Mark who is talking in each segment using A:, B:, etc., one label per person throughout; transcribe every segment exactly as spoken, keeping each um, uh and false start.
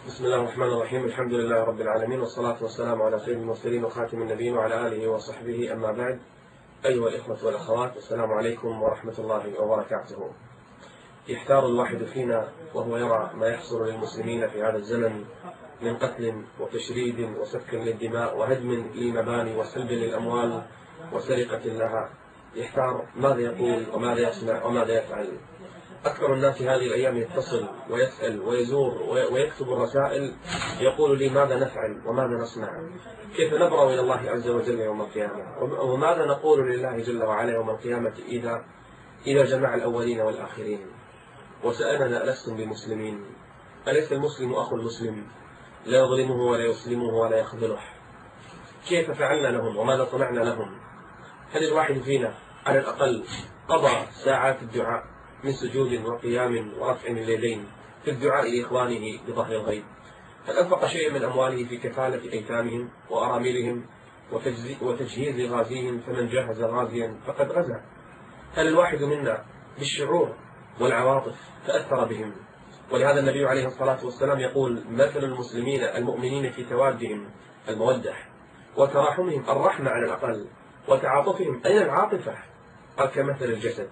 A: بسم الله الرحمن الرحيم. الحمد لله رب العالمين، والصلاة والسلام على سيد المرسلين وخاتم النبيين وعلى آله وصحبه، أما بعد. أيها الإخوة والأخوات، السلام عليكم ورحمة الله وبركاته. يحتار الواحد فينا وهو يرى ما يحصل للمسلمين في هذا الزمن من قتل وتشريد وسفك للدماء وهدم للمباني وسلب للأموال وسرقة لها. يحتار ماذا يقول وماذا يصنع وماذا يفعل. أكثر الناس هذه الأيام يتصل ويسأل ويزور ويكتب الرسائل، يقول لي ماذا نفعل وماذا نصنع، كيف نبرأ إلى الله عز وجل يوم القيامة، وماذا نقول لله جل وعلا يوم القيامة إذا إذا جمع الأولين والآخرين وسألنا ألستم بمسلمين؟ أليس المسلم أخو المسلم، لا يظلمه ولا يسلمه ولا يخذله؟ كيف فعلنا لهم وماذا صنعنا لهم؟ هل الواحد فينا على الأقل قضى ساعات الدعاء من سجود وقيام ورفع اليدين في الدعاء لإخوانه بظهر الغيب؟ هل أنفق شيئا من أمواله في كفالة أيتامهم وأراملهم وتجهيز غازيهم؟ فمن جهز غازيا فقد غزا. هل الواحد منا بالشعور والعواطف تأثر بهم؟ ولهذا النبي عليه الصلاة والسلام يقول: مثل المسلمين المؤمنين في توادهم المودة وتراحمهم الرحمة على الأقل وتعاطفهم أين العاطفة؟ قال: كمثل الجسد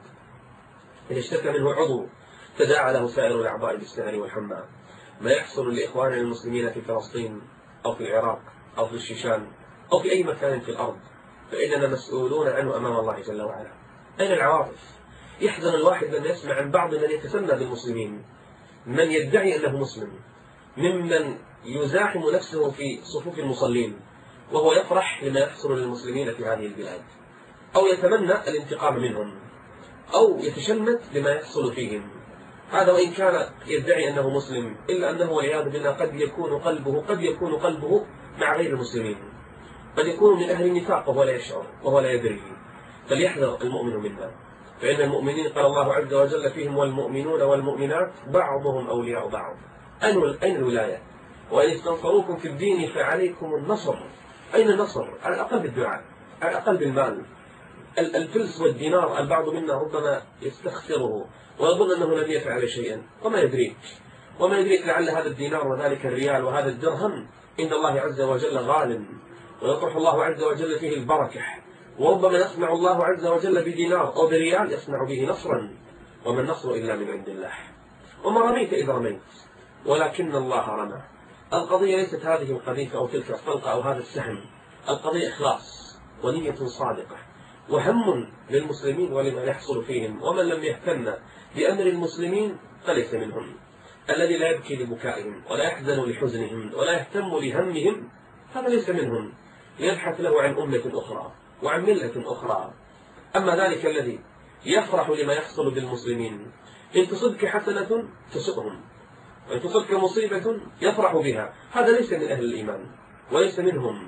A: إن اشتكى منه عضو تداعى له سائر الأعضاء بالسهر والحمى. ما يحصل لإخواننا المسلمين في فلسطين أو في العراق أو في الشيشان أو في أي مكان في الأرض فإننا مسؤولون عنه أمام الله جل وعلا. أين العواطف؟ يحزن الواحد لما يسمع عن بعض من يتسمى بالمسلمين، من يدعي أنه مسلم، ممن يزاحم نفسه في صفوف المصلين وهو يفرح لما يحصل للمسلمين في هذه البلاد، أو يتمنى الانتقام منهم، أو يتشمت لما يحصل فيهم. هذا وإن كان يدعي أنه مسلم، إلا أنه والعياذ بالله قد يكون قلبه قد يكون قلبه مع غير المسلمين، قد يكون من أهل النفاق وهو لا يشعر وهو لا يدري. فليحذر المؤمن منا، فإن المؤمنين قال الله عز وجل فيهم: والمؤمنون والمؤمنات بعضهم أولياء بعض. أين الولاية؟ وإن استنصروكم في الدين فعليكم النصر. أين النصر؟ على الأقل بالدعاء، على الأقل بالمال. الفلس والدينار البعض منا ربما يستخسره ويظن أنه لم يفعل شيئا، وما يدريك وما يدريك لعل هذا الدينار وذلك الريال وهذا الدرهم إن الله عز وجل غالب، ويطرح الله عز وجل فيه البركة، وربما يصنع الله عز وجل بدينار أو بريال يصنع به نصرا، وما النصر إلا من عند الله. وما رميت إذا رميت ولكن الله رمى. القضية ليست هذه القذيفة أو تلك الطلقة أو هذا السهم، القضية إخلاص ونية صادقة وهم للمسلمين ولما يحصل فيهم. ومن لم يهتم بأمر المسلمين فليس منهم. الذي لا يبكي لبكائهم ولا يحزن لحزنهم ولا يهتم لهمهم هذا ليس منهم، يبحث له عن أمة أخرى وعن ملة أخرى. أما ذلك الذي يفرح لما يحصل بالمسلمين، إن تصدك حسنة تسؤهم، وإن تصدك مصيبة يفرح بها، هذا ليس من أهل الإيمان وليس منهم.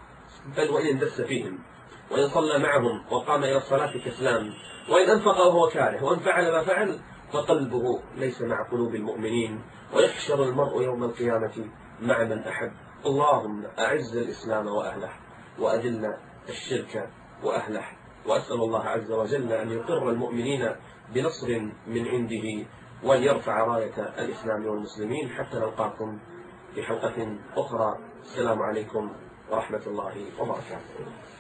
A: بل وإن اندس فيهم وإن صلى معهم وقام إلى الصلاة كسلان وإن أنفق وهو كاره وإن فعل ما فعل فقلبه ليس مع قلوب المؤمنين، ويحشر المرء يوم القيامة مع من أحب. اللهم أعز الإسلام وأهله وأذل الشرك وأهله، وأسأل الله عز وجل أن يقر المؤمنين بنصر من عنده وأن يرفع راية الإسلام والمسلمين. حتى نلقاكم في حلقة أخرى. السلام عليكم ورحمة الله وبركاته.